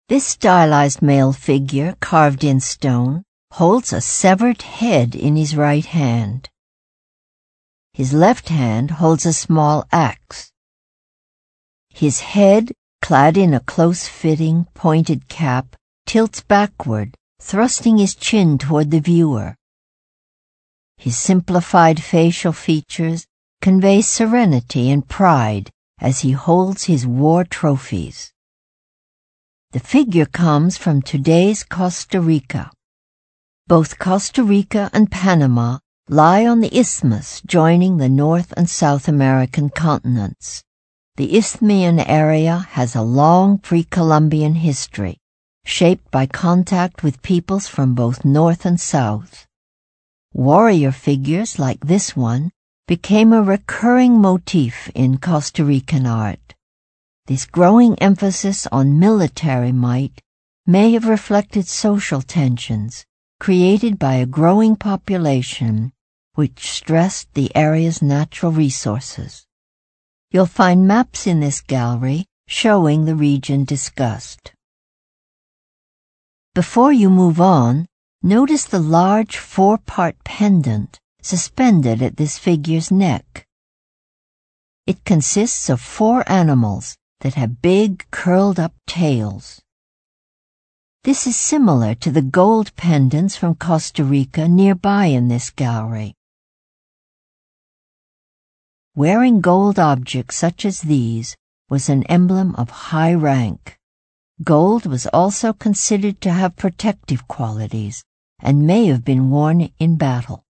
This stylized male figure, carved in stone, holds a severed head in his right hand. His left hand holds a small axe. His head, clad in a close-fitting, pointed cap, tilts backward, thrusting his chin toward the viewer. His simplified facial features convey serenity and pride as he holds his war trophies. The figure comes from today's Costa Rica. Both Costa Rica and Panama lie on the isthmus joining the North and South American continents. The Isthmian area has a long pre-Columbian history, shaped by contact with peoples from both North and South. Warrior figures like this one became a recurring motif in Costa Rican art. This growing emphasis on military might may have reflected social tensions created by a growing population which stressed the area's natural resources. You'll find maps in this gallery showing the region discussed. Before you move on, notice the large 4-part pendant suspended at this figure's neck. It consists of 4 animals that have big, curled-up tails. This is similar to the gold pendants from Costa Rica nearby in this gallery. Wearing gold objects such as these was an emblem of high rank. Gold was also considered to have protective qualities and may have been worn in battle.